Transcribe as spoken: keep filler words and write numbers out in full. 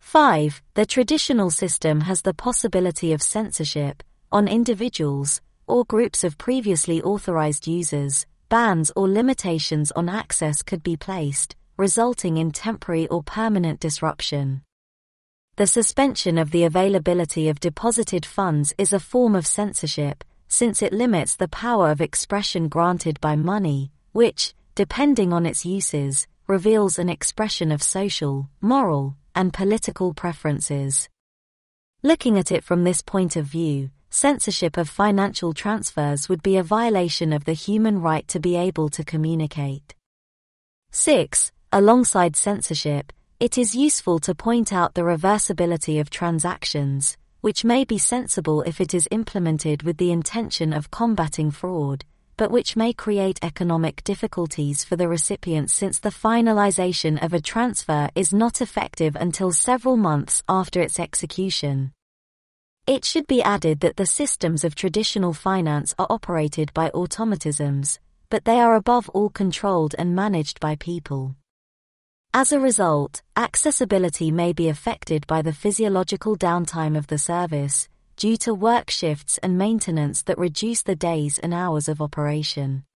five. The traditional system has the possibility of censorship on individuals or groups of previously authorized users. Bans or limitations on access could be placed, resulting in temporary or permanent disruption. The suspension of the availability of deposited funds is a form of censorship, since it limits the power of expression granted by money, which, depending on its uses, reveals an expression of social, moral, and political preferences. Looking at it from this point of view, censorship of financial transfers would be a violation of the human right to be able to communicate. six. Alongside censorship, it is useful to point out the reversibility of transactions, which may be sensible if it is implemented with the intention of combating fraud, but which may create economic difficulties for the recipient since the finalization of a transfer is not effective until several months after its execution. It should be added that the systems of traditional finance are operated by automatisms, but they are above all controlled and managed by people. As a result, accessibility may be affected by the physiological downtime of the service, due to work shifts and maintenance that reduce the days and hours of operation.